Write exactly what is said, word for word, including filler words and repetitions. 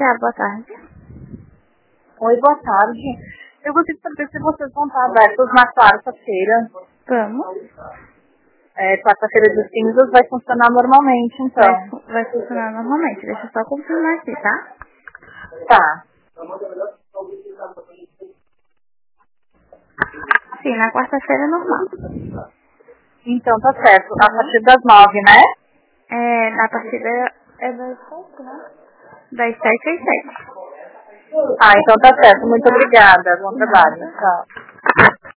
comercial, boa tarde. Oi, boa tarde. Eu gostaria de saber se vocês vão estar abertos na quarta-feira. Vamos. É, quarta-feira dos cinzas vai funcionar normalmente, então. Vai, vai funcionar normalmente. Deixa eu só confirmar aqui, tá? Tá. Sim, na quarta-feira é normal. Então tá certo. A partir das nove, né? É, na partida é das sete, né? Das sete às sete. Ah, então tá certo. Muito obrigada. Bom trabalho. Tchau.